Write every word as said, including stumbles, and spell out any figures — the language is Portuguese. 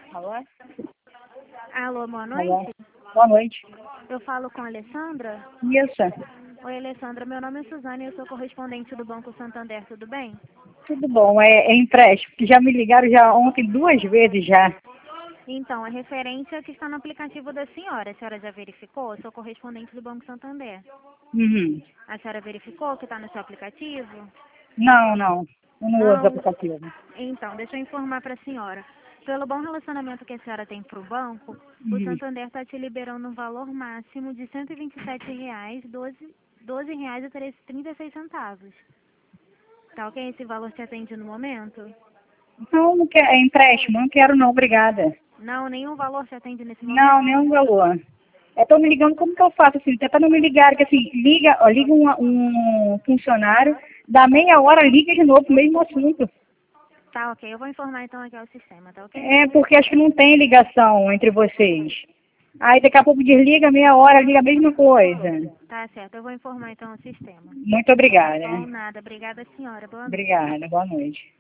Alô? Alô, boa Alô? noite. Boa noite. Eu falo com a Alessandra. Isso. Oi, Alessandra. Meu nome é Suzane e eu sou correspondente do Banco Santander. Tudo bem? Tudo bom, é, é empréstimo, que já me ligaram já ontem duas vezes já. Então, a referência que está no aplicativo da senhora. A senhora já verificou? Eu sou correspondente do Banco Santander. Uhum. A senhora verificou que está no seu aplicativo? Não, não. Eu não uso Não? aplicativo. Então, deixa eu informar para a senhora. Pelo bom relacionamento que a senhora tem para o banco, o Uhum. Santander está te liberando um valor máximo de cento e vinte e sete reais, doze, doze reais e trinta e seis centavos. Tá ok? Esse valor te atende no momento? Não, não quero, é empréstimo, não quero não, obrigada. Não, nenhum valor te atende nesse Não, momento? nenhum valor. Eu tô me ligando, como que eu faço assim? Tentando me ligar, que assim, liga, ó, liga um, um funcionário, dá meia hora, liga de novo, mesmo assunto. Tá ok, eu vou informar então aqui ao sistema, tá ok? É porque acho que não tem ligação entre vocês. Aí daqui a pouco desliga, meia hora, liga a mesma coisa. Tá certo, eu vou informar então ao sistema. Muito obrigada. Bom, nada. Obrigada, senhora. Boa noite. Obrigada, boa noite.